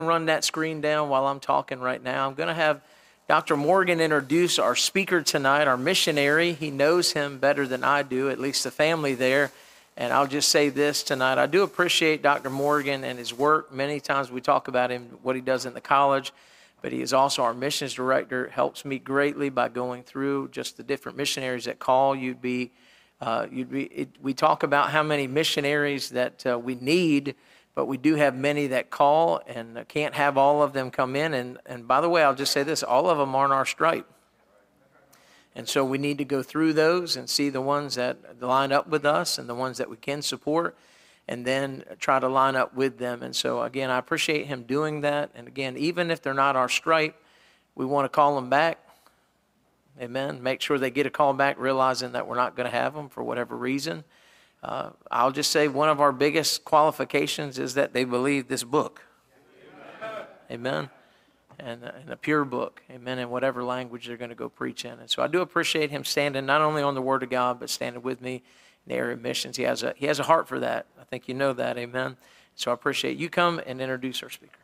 Run that screen down while I'm talking right now. I'm going to have Dr. Morgan introduce our speaker tonight, our missionary. He knows him better than I do, at least the family there. And I'll just say this tonight. I do appreciate Dr. Morgan and his work. Many times we talk about him, what he does in the college, but he is also our missions director. It helps me greatly by going through just the different missionaries that call. We talk about how many missionaries that we need, but we do have many that call and can't have all of them come in. And by the way, I'll just say this, all of them aren't our stripe. And so we need to go through those and see the ones that line up with us and the ones that we can support, and then try to line up with them. And so, again, I appreciate him doing that. And, again, even if they're not our stripe, we want to call them back. Amen. Make sure they get a call back, realizing that we're not going to have them for whatever reason. I'll just say one of our biggest qualifications is that they believe this book. Amen. And a pure book, amen, in whatever language they're going to go preach in. And so I do appreciate him standing not only on the Word of God, but standing with me in the area of missions. He has a heart for that. I think you know that, amen. So I appreciate you come and introduce our speaker.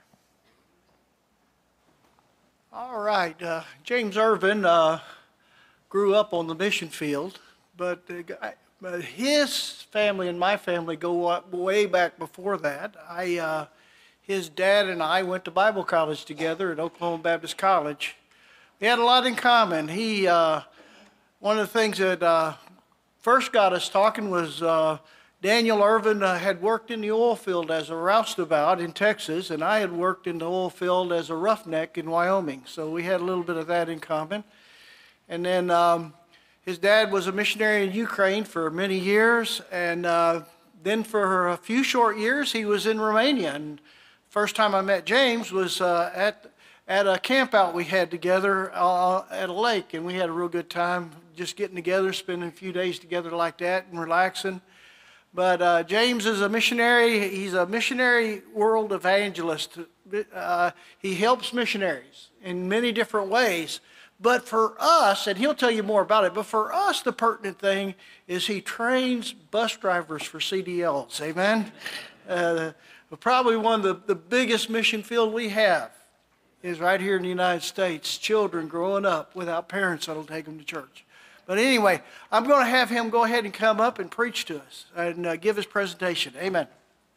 All right, James Irvin grew up on the mission field, but his family and my family go up way back before that. His dad and I went to Bible college together at Oklahoma Baptist College. We had a lot in common. One of the things that first got us talking was Daniel Irvin had worked in the oil field as a roustabout in Texas, and I had worked in the oil field as a roughneck in Wyoming. So we had a little bit of that in common. And then his dad was a missionary in Ukraine for many years, and then for a few short years he was in Romania. And first time I met James was at a camp out we had together at a lake, and we had a real good time just getting together, spending a few days together like that and relaxing. But James is a missionary. He's a missionary world evangelist. He helps missionaries in many different ways. But for us, and he'll tell you more about it, but for us the pertinent thing is he trains bus drivers for CDLs, amen? Probably one of the biggest mission field we have is right here in the United States, children growing up without parents that'll take them to church. But anyway, I'm going to have him go ahead and come up and preach to us and give his presentation. Amen.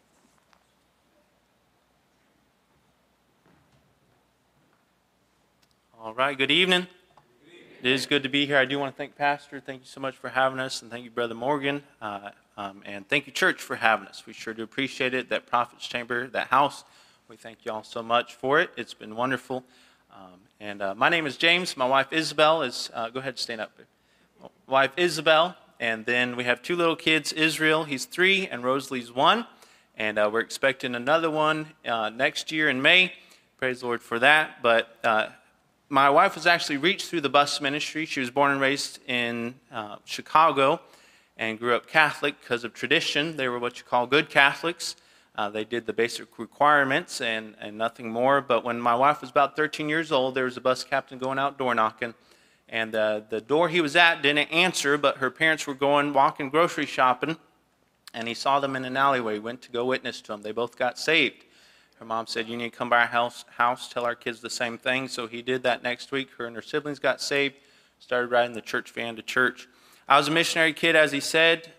All right, good evening. It is good to be here. I do want to thank Pastor. Thank you so much for having us, and thank you, Brother Morgan. And thank you, church, for having us. We sure do appreciate it. That Prophet's Chamber, that house, we thank you all so much for it. It's been wonderful. My name is James. My wife, Isabel, is, go ahead and stand up. Wife, Isabel, and then we have two little kids, Israel, he's 3, and Rosalie's 1. And we're expecting another one next year in May. Praise the Lord for that. But my wife was actually reached through the bus ministry. She was born and raised in Chicago, and grew up Catholic because of tradition. They were what you call good Catholics. They did the basic requirements and nothing more. But when my wife was about 13 years old, there was a bus captain going out door knocking. And the door he was at didn't answer, but her parents were walking grocery shopping. And he saw them in an alleyway, went to go witness to them. They both got saved. Her mom said, you need to come by our house, tell our kids the same thing. So he did that next week. Her and her siblings got saved, started riding the church van to church. I was a missionary kid, as he said.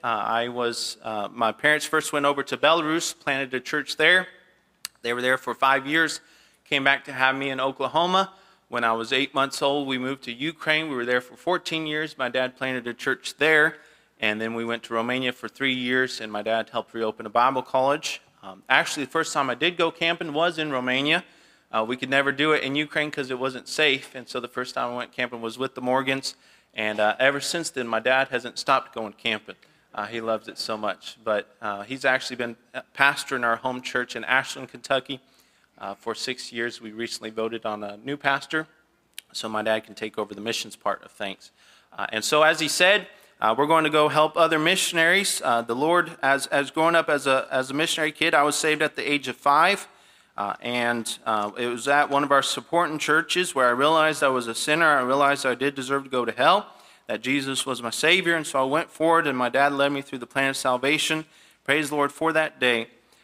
My parents first went over to Belarus, planted a church there. They were there for 5 years, came back to have me in Oklahoma. When I was 8 months old, we moved to Ukraine. We were there for 14 years. My dad planted a church there. And then we went to Romania for 3 years, and my dad helped reopen a Bible college. Actually, the first time I did go camping was in Romania. We could never do it in Ukraine because it wasn't safe. And so the first time I went camping was with the Morgans. And ever since then, my dad hasn't stopped going camping. He loves it so much. But he's actually been pastor in our home church in Ashland, Kentucky for 6 years. We recently voted on a new pastor, so my dad can take over the missions part of things. And so as he said, we're going to go help other missionaries. The Lord, as growing up as a missionary kid, I was saved at the age of 5. And it was at one of our supporting churches where I realized I was a sinner. I realized I did deserve to go to hell, that Jesus was my Savior. And so I went forward, and my dad led me through the plan of salvation. Praise the Lord for that day.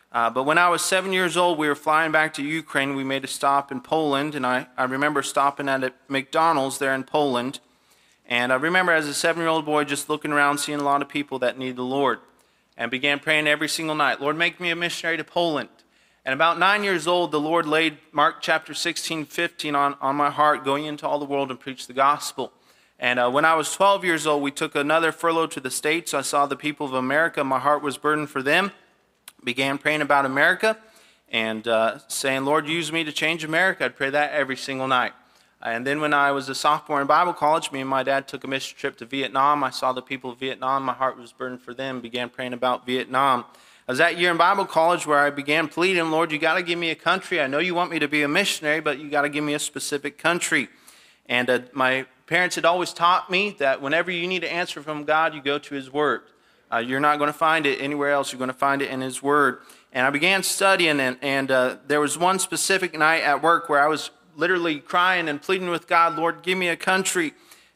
But when I was 7 years old, we were flying back to Ukraine. We made a stop in Poland, and I remember stopping at a McDonald's there in Poland. And I remember as a 7-year-old boy just looking around, seeing a lot of people that need the Lord, and began praying every single night, Lord, make me a missionary to Poland. And about 9 years old, the Lord laid Mark chapter 16:15 on my heart, going into all the world and preach the gospel. And when I was 12 years old, we took another furlough to the States. I saw the people of America. My heart was burdened for them. Began praying about America and saying, Lord, use me to change America. I'd pray that every single night. And then when I was a sophomore in Bible college, me and my dad took a mission trip to Vietnam. I saw the people of Vietnam. My heart was burdened for them. Began praying about Vietnam. I was that year in Bible college where I began pleading, Lord, you got to give me a country. I know you want me to be a missionary, but you got to give me a specific country. And my parents had always taught me that whenever you need an answer from God, you go to His Word. You're not going to find it anywhere else. You're going to find it in His Word. And I began studying, and there was one specific night at work where I was literally crying and pleading with God, Lord, give me a country.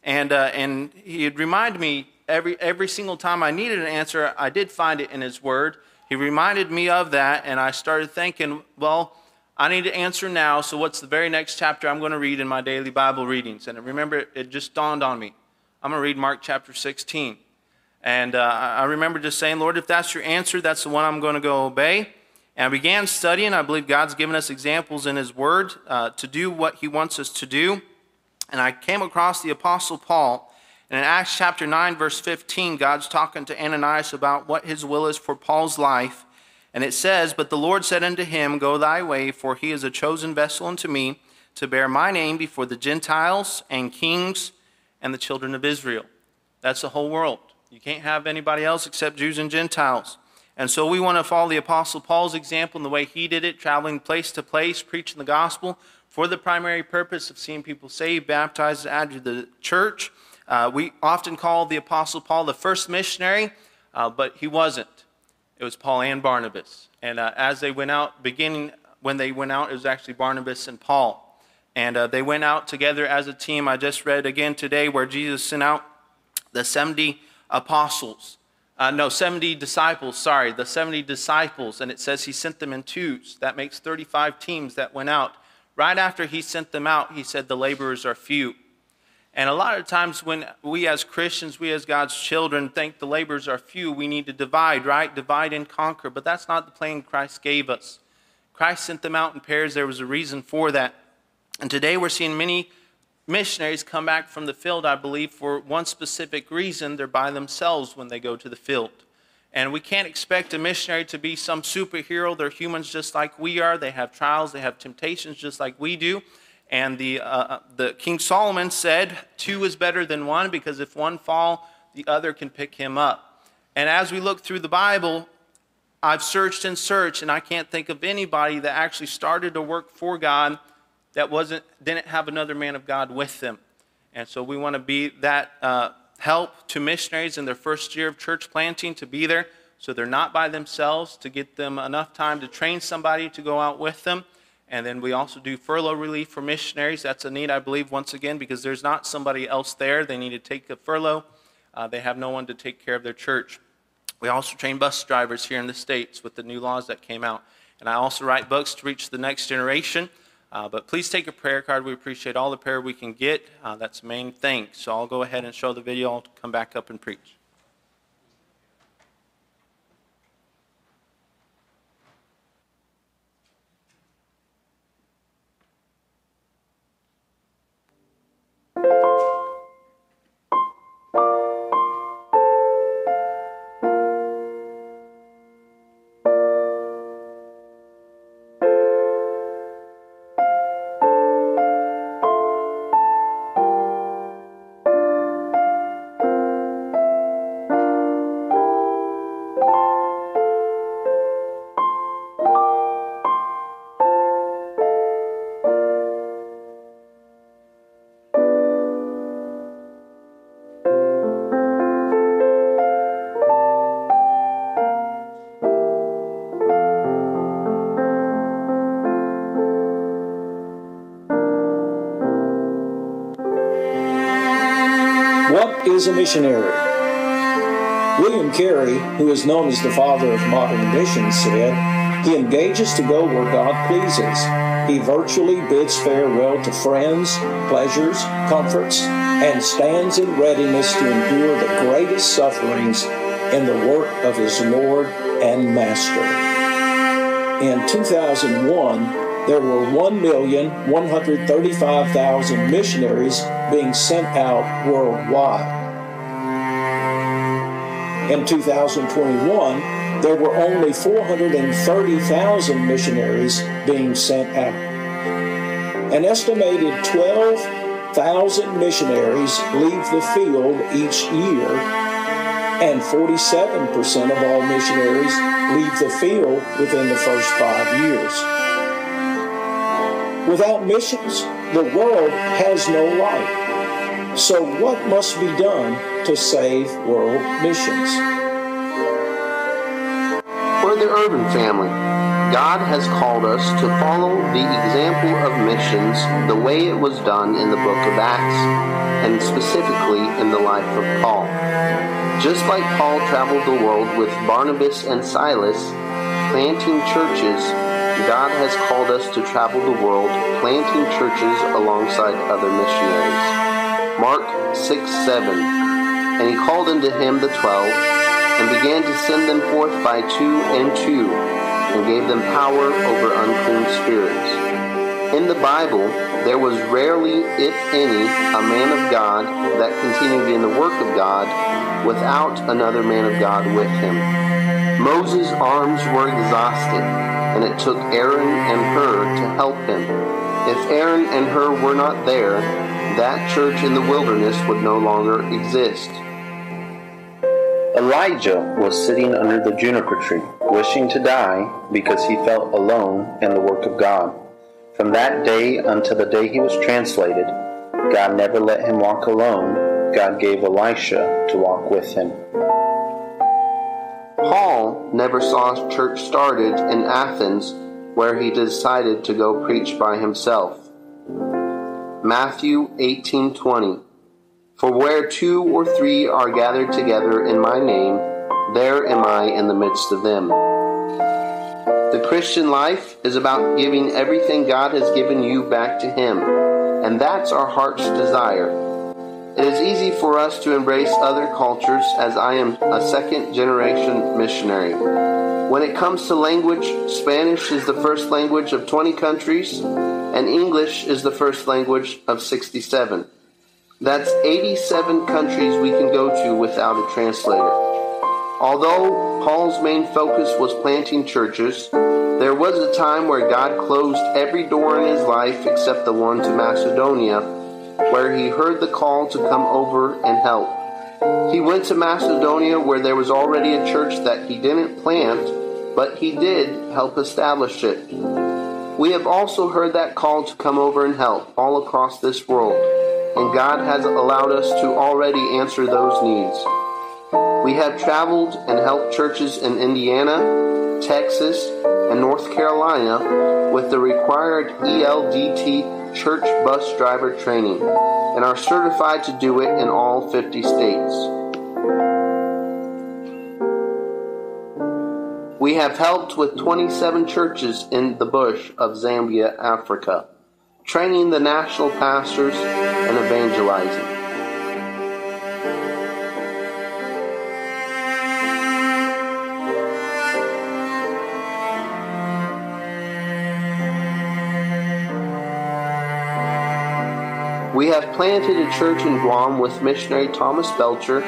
And He had reminded me every single time I needed an answer, I did find it in His Word. He reminded me of that, and I started thinking, well, I need to answer now, so what's the very next chapter I'm going to read in my daily Bible readings? And I remember it just dawned on me. I'm going to read Mark chapter 16. And I remember just saying, Lord, if that's your answer, that's the one I'm going to go obey. And I began studying. I believe God's given us examples in His Word to do what He wants us to do. And I came across the Apostle Paul. And in Acts chapter 9, verse 15, God's talking to Ananias about what his will is for Paul's life. And it says, but the Lord said unto him, go thy way, for he is a chosen vessel unto me, to bear my name before the Gentiles and kings and the children of Israel. That's the whole world. You can't have anybody else except Jews and Gentiles. And so we want to follow the Apostle Paul's example in the way he did it, traveling place to place, preaching the gospel for the primary purpose of seeing people saved, baptized, and added to the church. We often call the Apostle Paul the first missionary, but he wasn't. It was Paul and Barnabas. And as they went out, when they went out, it was actually Barnabas and Paul. And they went out together as a team. I just read again today where Jesus sent out the 70 disciples, the 70 disciples. And it says He sent them in twos. That makes 35 teams that went out. Right after He sent them out, He said the laborers are few. And a lot of times when we as Christians, we as God's children think the laborers are few, we need to divide, right? Divide and conquer. But that's not the plan Christ gave us. Christ sent them out in pairs. There was a reason for that. And today we're seeing many missionaries come back from the field, I believe, for one specific reason. They're by themselves when they go to the field. And we can't expect a missionary to be some superhero. They're humans just like we are. They have trials. They have temptations just like we do. And the King Solomon said, 2 is better than 1, because if one fall, the other can pick him up. And as we look through the Bible, I've searched and searched, and I can't think of anybody that actually started to work for God that didn't have another man of God with them. And so we want to be that help to missionaries in their first year of church planting, to be there so they're not by themselves, to get them enough time to train somebody to go out with them. And then we also do furlough relief for missionaries. That's a need, I believe, once again, because there's not somebody else there. They need to take a furlough. They have no one to take care of their church. We also train bus drivers here in the States with the new laws that came out. And I also write books to reach the next generation. But please take a prayer card. We appreciate all the prayer we can get. That's the main thing. So I'll go ahead and show the video. I'll come back up and preach. What is a missionary? William Carey, who is known as the father of modern missions, said, He engages to go where God pleases. He virtually bids farewell to friends, pleasures, comforts, and stands in readiness to endure the greatest sufferings in the work of his Lord and Master. In 2001, there were 1,135,000 missionaries being sent out worldwide. In 2021, there were only 430,000 missionaries being sent out. An estimated 12,000 missionaries leave the field each year, and 47% of all missionaries leave the field within the first 5 years. Without missions, the world has no life. So what must be done to save world missions? For the Urban family, God has called us to follow the example of missions the way it was done in the book of Acts, and specifically in the life of Paul. Just like Paul traveled the world with Barnabas and Silas, planting churches, God has called us to travel the world, planting churches alongside other missionaries. Mark 6:7. And he called unto him the 12, and began to send them forth by 2 and 2, and gave them power over unclean spirits. In the Bible, there was rarely, if any, a man of God that continued in the work of God without another man of God with him. Moses' arms were exhausted, and it took Aaron and Hur to help him. If Aaron and Hur were not there, that church in the wilderness would no longer exist. Elijah was sitting under the juniper tree, wishing to die because he felt alone in the work of God. From that day until the day he was translated, God never let him walk alone. God gave Elisha to walk with him. Paul never saw a church started in Athens where he decided to go preach by himself. Matthew 18:20. For where 2 or 3 are gathered together in my name, there am I in the midst of them. The Christian life is about giving everything God has given you back to Him, and that's our heart's desire. It is easy for us to embrace other cultures, as I am a second-generation missionary. When it comes to language, Spanish is the first language of 20 countries, and English is the first language of 67. That's 87 countries we can go to without a translator. Although Paul's main focus was planting churches, there was a time where God closed every door in his life except the one to Macedonia, where he heard the call to come over and help. He went to Macedonia where there was already a church that he didn't plant, but he did help establish it. We have also heard that call to come over and help all across this world, and God has allowed us to already answer those needs. We have traveled and helped churches in Indiana, Texas, and North Carolina with the required ELDT church bus driver training, and are certified to do it in all 50 states. We have helped with 27 churches in the bush of Zambia, Africa, training the national pastors and evangelizing. We have planted a church in Guam with missionary Thomas Belcher,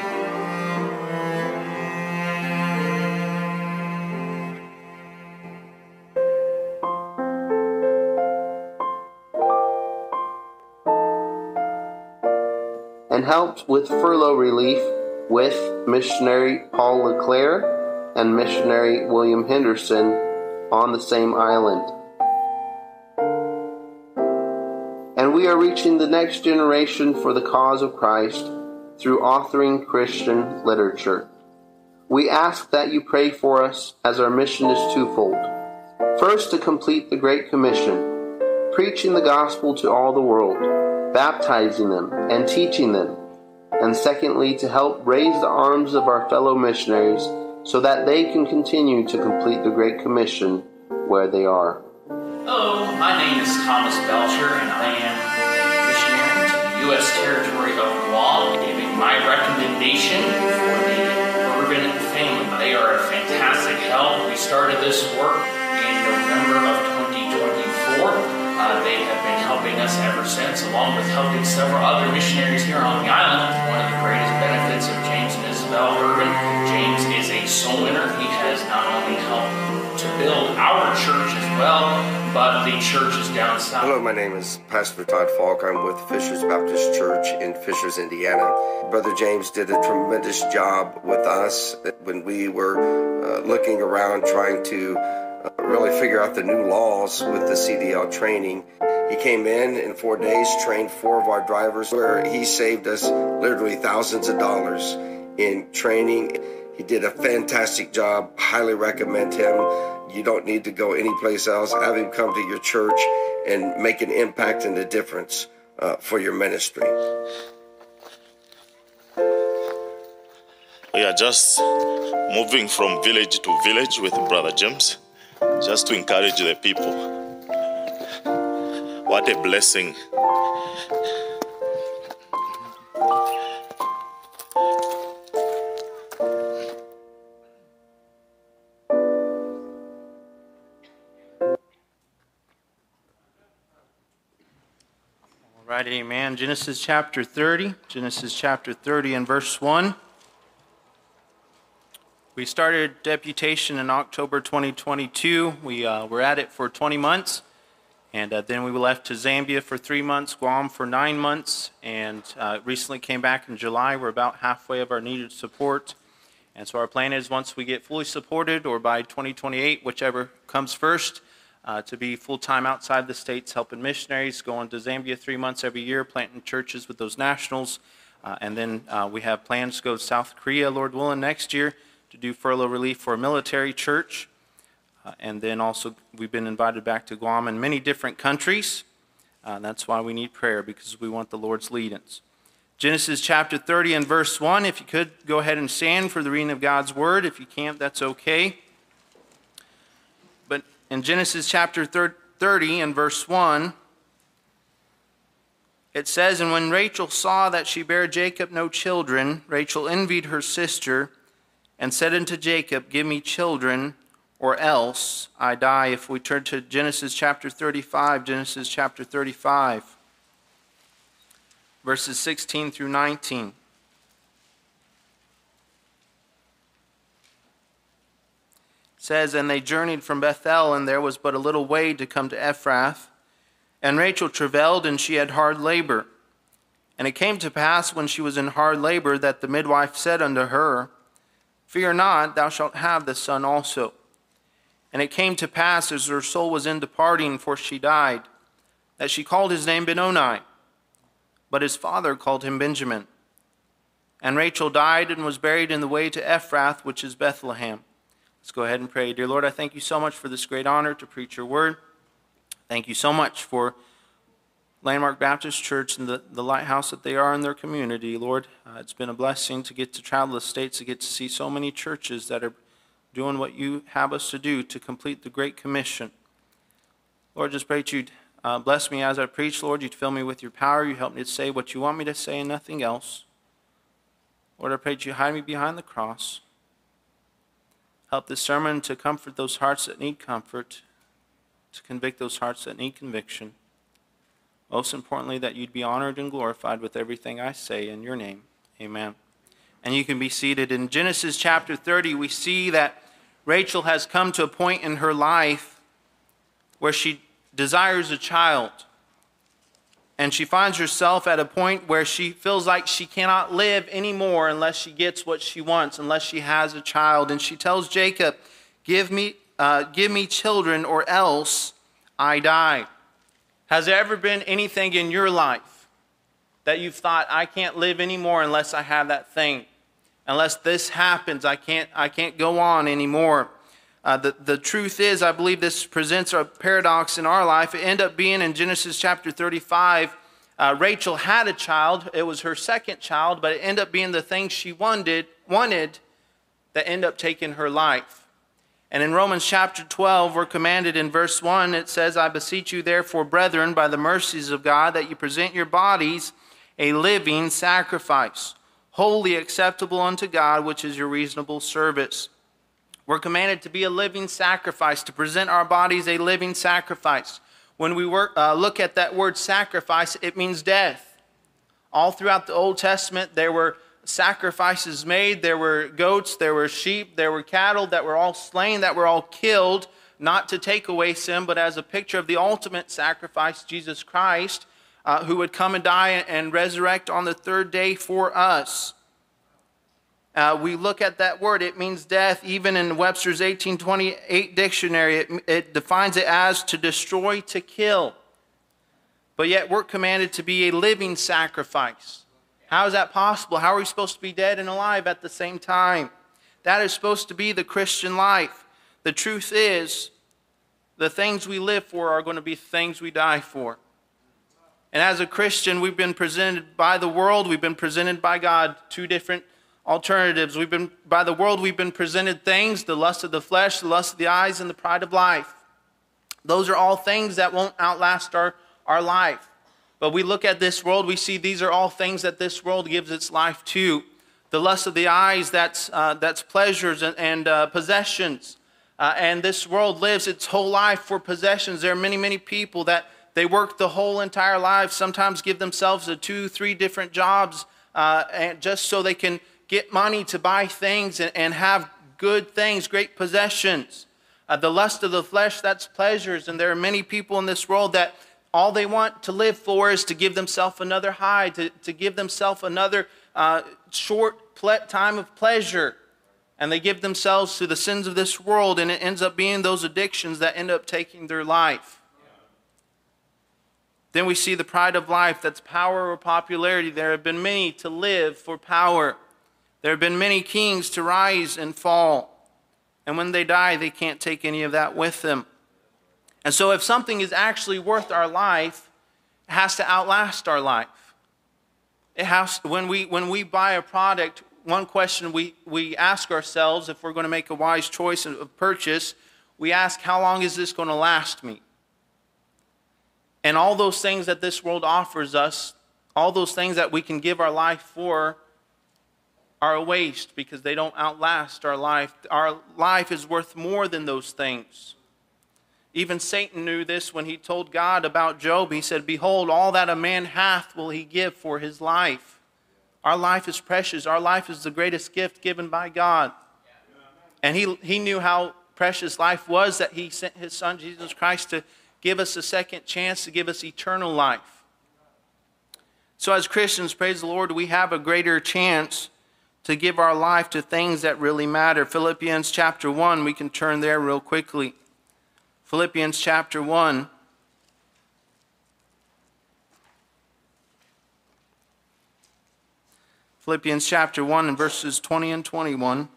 and helped with furlough relief with missionary Paul LeClaire and missionary William Henderson on the same island. And we are reaching the next generation for the cause of Christ through authoring Christian literature. We ask that you pray for us, as our mission is twofold. First, to complete the Great Commission, preaching the gospel to all the world, baptizing them and teaching them. And secondly, to help raise the arms of our fellow missionaries so that they can continue to complete the Great Commission where they are. Hello, my name is Thomas Belcher, and I am a missionary to the U.S. territory of Guam, giving my recommendation for the Urban family. They are a fantastic help. We started this work in November of 2024. They have been helping us ever since, along with helping several other missionaries here on the island. One of the greatest benefits of James and Isabel Urban, James is a soul winner. He has not only helped to build our church as well, but the churches down south. Hello, my name is Pastor Todd Falk. I'm with Fishers Baptist Church in Fishers, Indiana. Brother James did a tremendous job with us when we were looking around trying to really figure out the new laws with the CDL training. He came in 4 days, trained 4 of our drivers, where he saved us literally thousands of dollars in training. He did a fantastic job. Highly recommend him. You don't need to go anyplace else. Have him come to your church and make an impact and a difference for your ministry. We are just moving from village to village with Brother James, just to encourage the people. What a blessing. All right, amen. Genesis chapter 30. Genesis chapter 30 and verse 1. We started deputation in October 2022. We were at it for 20 months. And then we left to Zambia for 3 months, Guam for 9 months, and recently came back in July. We're about halfway of our needed support. And so our plan is once we get fully supported, or by 2028, whichever comes first, to be full-time outside the States, helping missionaries, going to Zambia 3 months every year, planting churches with those nationals. And then we have plans to go to South Korea, Lord willing, next year to do furlough relief for a military church. And then also we've been invited back to Guam and many different countries. That's why we need prayer, because we want the Lord's leadings. Genesis chapter 30 and verse 1. If you could, go ahead and stand for the reading of God's word. If you can't, that's okay. But in Genesis chapter 30 and verse 1, it says, "And when Rachel saw that she bare Jacob no children, Rachel envied her sister, and said unto Jacob, Give me children, or else I die." If we turn to Genesis chapter 35, Genesis chapter 35, verses 16 through 19. It says, "And they journeyed from Bethel, and there was but a little way to come to Ephrath. And Rachel travailed, and she had hard labor. And it came to pass, when she was in hard labor, that the midwife said unto her, Fear not, thou shalt have this son also. And it came to pass, as her soul was in departing, for she died, that she called his name Benoni. But his father called him Benjamin. And Rachel died and was buried in the way to Ephrath, which is Bethlehem." Let's go ahead and pray. Dear Lord, I thank you so much for this great honor to preach your word. Thank you so much for Landmark Baptist Church and the lighthouse that they are in their community, Lord. It's been a blessing to get to travel the states, to get to see so many churches that are doing what you have us to do to complete the Great Commission. Lord, just pray that you'd bless me as I preach, Lord. You'd fill me with your power. You help me to say what you want me to say and nothing else. Lord, I pray that you hide me behind the cross. Help this sermon to comfort those hearts that need comfort, to convict those hearts that need conviction. Most importantly, that you'd be honored and glorified with everything I say in your name. Amen. And you can be seated. In Genesis chapter 30, we see that Rachel has come to a point in her life where she desires a child. And she finds herself at a point where she feels like she cannot live anymore unless she gets what she wants, unless she has a child. And she tells Jacob, give me children, or else I die. Has there ever been anything in your life that you've thought, I can't live anymore unless I have that thing? Unless this happens, I can't go on anymore. The truth is, I believe this presents a paradox in our life. It ended up being in Genesis chapter 35, Rachel had a child. It was her second child, but it ended up being the thing she wanted that ended up taking her life. And in Romans chapter 12, we're commanded in verse 1, it says, I beseech you therefore, brethren, by the mercies of God, that you present your bodies a living sacrifice, wholly acceptable unto God, which is your reasonable service. We're commanded to be a living sacrifice, to present our bodies a living sacrifice. When we look at that word sacrifice, it means death. All throughout the Old Testament, there were sacrifices made. There were goats, there were sheep, there were cattle that were all slain, that were all killed, not to take away sin, but as a picture of the ultimate sacrifice, Jesus Christ, who would come and die and resurrect on the third day for us. We look at that word, it means death. Even in Webster's 1828 dictionary, it defines it as to destroy, to kill. But yet we're commanded to be a living sacrifice. How is that possible? How are we supposed to be dead and alive at the same time? That is supposed to be the Christian life. The truth is, the things we live for are going to be things we die for. And as a Christian, we've been presented by the world, we've been presented by God, two different alternatives. By the world, we've been presented things, the lust of the flesh, the lust of the eyes, and the pride of life. Those are all things that won't outlast our life. But we look at this world, we see these are all things that this world gives its life to. The lust of the eyes, that's pleasures and possessions. And this world lives its whole life for possessions. There are many, many people that they work the whole entire life, sometimes give themselves 2-3 different jobs and just so they can get money to buy things and have good things, great possessions. The lust of the flesh, that's pleasures. And there are many people in this world that all they want to live for is to give themselves another high, to give themselves another short time of pleasure. And they give themselves to the sins of this world, and it ends up being those addictions that end up taking their life. Then we see the pride of life, that's power or popularity. There have been many to live for power. There have been many kings to rise and fall. And when they die, they can't take any of that with them. And so if something is actually worth our life, it has to outlast our life. It has, when we buy a product, one question we ask ourselves if we're going to make a wise choice of purchase, we ask, how long is this going to last me? And all those things that this world offers us, all those things that we can give our life for, are a waste because they don't outlast our life. Our life is worth more than those things. Even Satan knew this when he told God about Job. He said, behold, all that a man hath will he give for his life. Our life is precious. Our life is the greatest gift given by God. And he knew how precious life was, that he sent his son, Jesus Christ, to give us a second chance, to give us eternal life. So as Christians, praise the Lord, we have a greater chance to give our life to things that really matter. Philippians chapter 1, we can turn there real quickly. Philippians chapter 1. Philippians chapter 1 and verses 20 and 21. It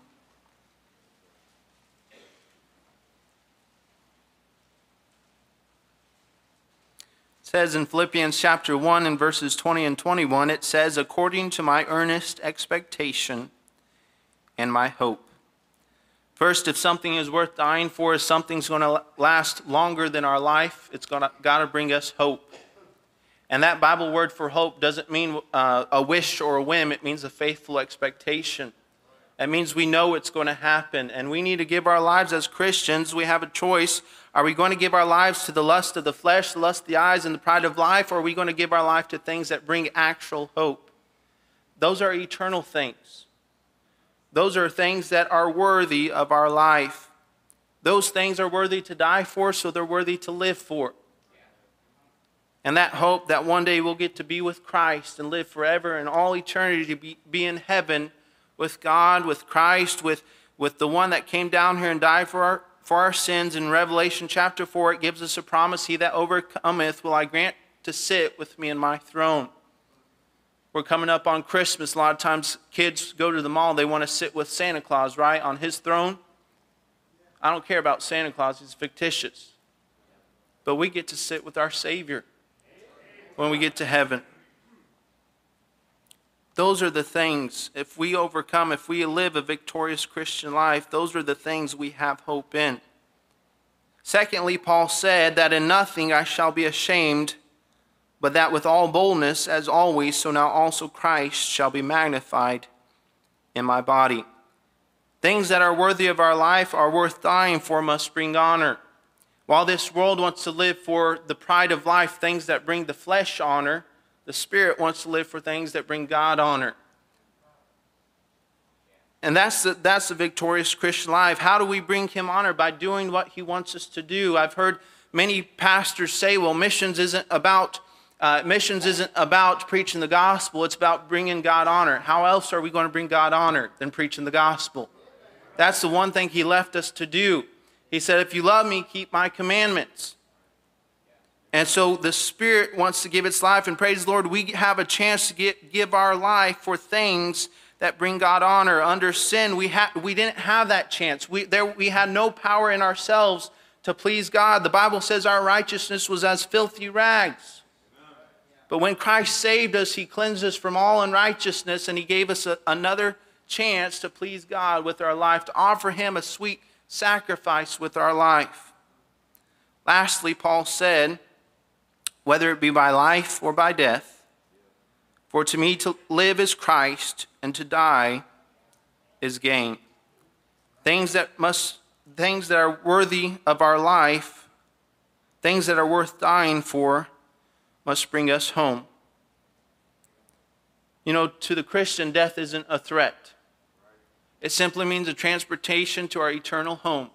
says in Philippians chapter 1 and verses 20 and 21, it says, according to my earnest expectation and my hope. First, if something is worth dying for, if something's going to last longer than our life, it's got to bring us hope. And that Bible word for hope doesn't mean a wish or a whim. It means a faithful expectation. It means we know it's going to happen. And we need to give our lives as Christians. We have a choice. Are we going to give our lives to the lust of the flesh, the lust of the eyes, and the pride of life? Or are we going to give our life to things that bring actual hope? Those are eternal things. Those are things that are worthy of our life. Those things are worthy to die for, so they're worthy to live for. And that hope that one day we'll get to be with Christ and live forever in all eternity, to be in heaven with God, with Christ, with the one that came down here and died for our sins. In Revelation chapter 4, it gives us a promise, he that overcometh will I grant to sit with me in my throne. We're coming up on Christmas. A lot of times kids go to the mall, they want to sit with Santa Claus, right, on his throne. I don't care about Santa Claus, he's fictitious. But we get to sit with our Savior when we get to heaven. those are the things, if we overcome, if we live a victorious Christian life, those are the things we have hope in. Secondly, Paul said that in nothing I shall be ashamed, but that with all boldness, as always, so now also Christ shall be magnified in my body. Things that are worthy of our life are worth dying for must bring honor. While this world wants to live for the pride of life, things that bring the flesh honor, the Spirit wants to live for things that bring God honor. And that's the victorious Christian life. How do we bring him honor? By doing what he wants us to do. I've heard many pastors say, well, missions isn't about preaching the gospel. It's about bringing God honor. How else are we going to bring God honor than preaching the gospel? That's the one thing he left us to do. He said, if you love me, keep my commandments. And so the Spirit wants to give its life. And praise the Lord, we have a chance to give our life for things that bring God honor. Under sin, we didn't have that chance. We had no power in ourselves to please God. The Bible says our righteousness was as filthy rags. But when Christ saved us, he cleansed us from all unrighteousness, and he gave us another chance to please God with our life, to offer him a sweet sacrifice with our life. Lastly, Paul said, whether it be by life or by death, for to me to live is Christ, and to die is gain. Things that are worthy of our life, things that are worth dying for, must bring us home. You know, to the Christian, death isn't a threat. It simply means a transportation to our eternal home.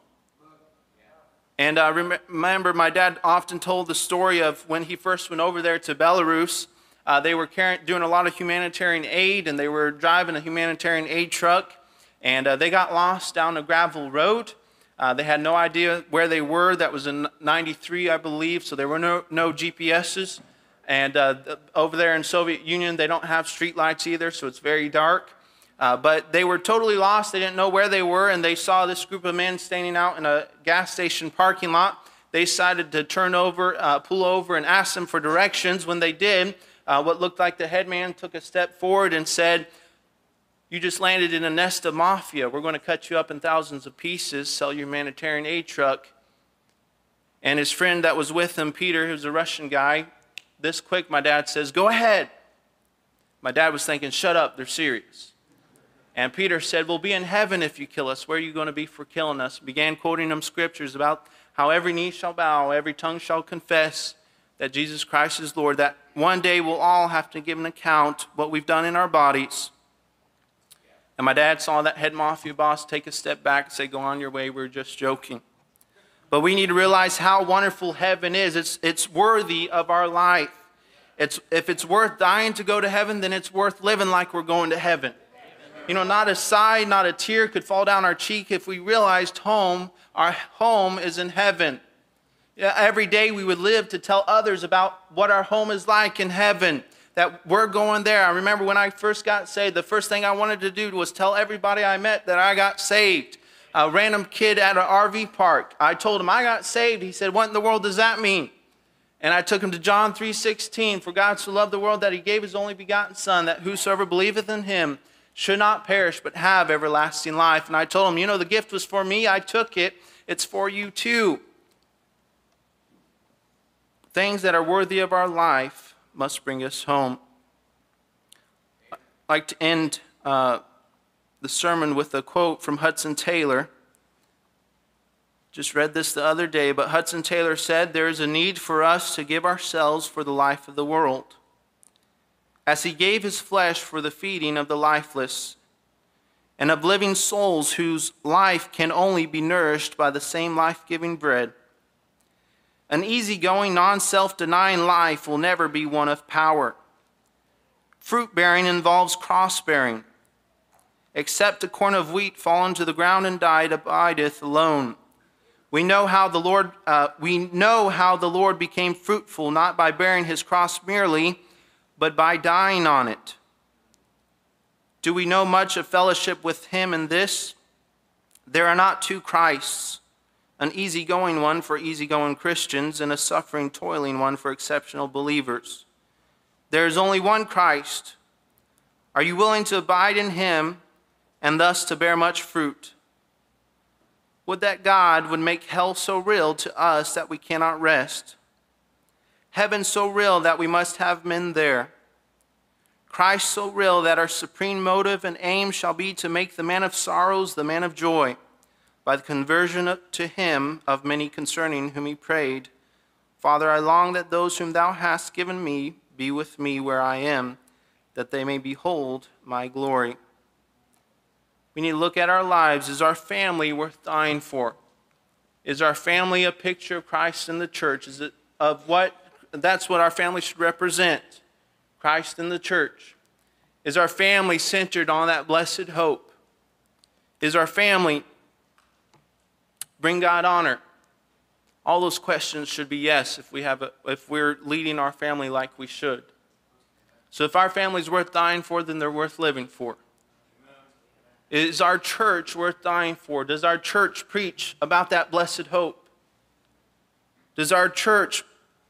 And I remember my dad often told the story of when he first went over there to Belarus. They were doing a lot of humanitarian aid, and they were driving a humanitarian aid truck, and they got lost down a gravel road. They had no idea where they were. That was in 93, I believe, so there were no GPSs. And over there in Soviet Union, they don't have street lights either, so it's very dark. But they were totally lost. They didn't know where they were, and they saw this group of men standing out in a gas station parking lot. They decided to pull over, and ask them for directions. When they did, what looked like the headman took a step forward and said, "You just landed in a nest of mafia. We're going to cut you up in thousands of pieces, sell your humanitarian aid truck." And his friend that was with him, Peter, who's a Russian guy, this quick, my dad says, "Go ahead." My dad was thinking, shut up, they're serious. And Peter said, "We'll be in heaven if you kill us. Where are you going to be for killing us?" Began quoting them scriptures about how every knee shall bow, every tongue shall confess that Jesus Christ is Lord, that one day we'll all have to give an account what we've done in our bodies. And my dad saw that head mafia boss take a step back and say, "Go on your way, we're just joking." But we need to realize how wonderful heaven is. It's worthy of our life. If it's worth dying to go to heaven, then it's worth living like we're going to heaven. You know, not a sigh, not a tear could fall down our cheek if we realized our home is in heaven. Yeah, every day we would live to tell others about what our home is like in heaven, that we're going there. I remember when I first got saved, the first thing I wanted to do was tell everybody I met that I got saved. A random kid at an RV park, I told him I got saved. He said, "What in the world does that mean?" And I took him to John 3:16, "For God so loved the world that he gave his only begotten Son, that whosoever believeth in him should not perish but have everlasting life." And I told him, you know, the gift was for me. I took it. It's for you too. Things that are worthy of our life must bring us home. I'd like to end the sermon with a quote from Hudson Taylor. Just read this the other day, but Hudson Taylor said, "There is a need for us to give ourselves for the life of the world, as he gave his flesh for the feeding of the lifeless, and of living souls whose life can only be nourished by the same life-giving bread. An easygoing, non-self-denying life will never be one of power. Fruit-bearing involves cross-bearing. Except a corn of wheat fallen to the ground and died, abideth alone. We know how the Lord became fruitful, not by bearing his cross merely, but by dying on it. Do we know much of fellowship with him in this? There are not two Christs, an easygoing one for easygoing Christians and a suffering, toiling one for exceptional believers. There is only one Christ, Are you willing to abide in him and thus to bear much fruit? Would that God would make hell so real to us that we cannot rest, heaven so real that we must have men there, Christ so real that our supreme motive and aim shall be to make the man of sorrows the man of joy, by the conversion to him of many concerning whom he prayed, Father, I long that those whom thou hast given me be with me where I am, that they may behold my glory. We need to look at our lives. Is our family worth dying for? Is our family a picture of Christ in the church? Is it of what? That's what our family should represent. Christ in the church. Is our family centered on that blessed hope? Is our family bring God honor? All those questions should be yes if we're leading our family like we should. So if our family's worth dying for, then they're worth living for. Is our church worth dying for? Does our church preach about that blessed hope? Does our church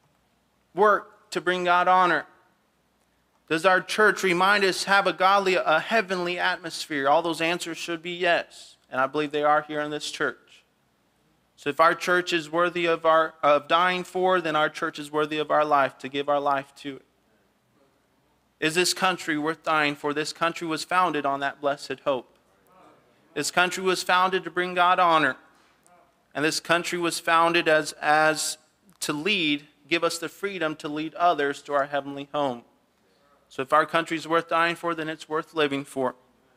work to bring God honor? Does our church remind us have a heavenly atmosphere? All those answers should be yes, and I believe they are here in this church. So if our church is worthy of dying for, then our church is worthy of our life, to give our life to it. Is this country worth dying for? This country was founded on that blessed hope. This country was founded to bring God honor. And this country was founded as to lead, give us the freedom to lead others to our heavenly home. So if our country is worth dying for, then it's worth living for.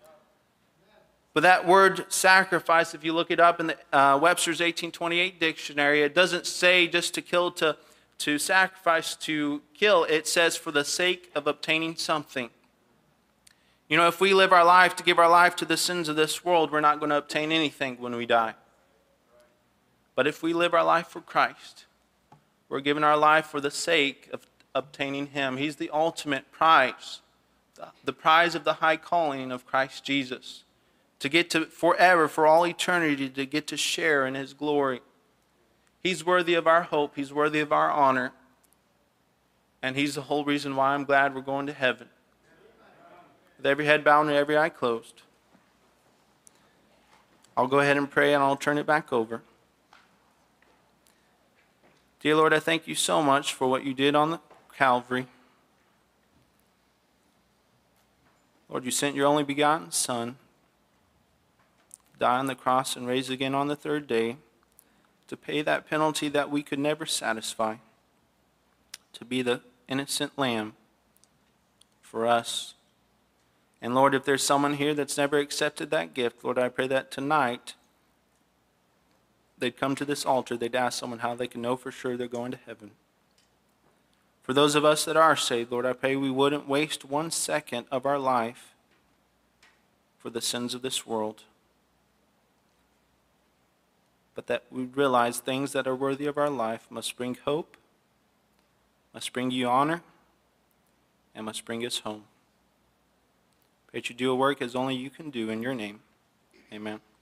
But that word sacrifice, if you look it up in the Webster's 1828 dictionary, it doesn't say just to kill, to sacrifice, to kill. It says for the sake of obtaining something. You know, if we live our life to give our life to the sins of this world, we're not going to obtain anything when we die. But if we live our life for Christ, we're giving our life for the sake of obtaining him. He's the ultimate prize, the prize of the high calling of Christ Jesus, to get to forever, for all eternity, to get to share in his glory. He's worthy of our hope. He's worthy of our honor. And he's the whole reason why I'm glad we're going to heaven. With every head bowed and every eye closed, I'll go ahead and pray and I'll turn it back over. Dear Lord, I thank you so much for what you did on the Calvary. Lord, you sent your only begotten Son, die on the cross and raise again on the third day, to pay that penalty that we could never satisfy, to be the innocent lamb for us. And Lord, if there's someone here that's never accepted that gift, Lord, I pray that tonight they'd come to this altar, they'd ask someone how they can know for sure they're going to heaven. For those of us that are saved, Lord, I pray we wouldn't waste 1 second of our life for the sins of this world, but that we'd realize things that are worthy of our life must bring hope, must bring you honor, and must bring us home. Pray that you do a work as only you can do in your name. Amen.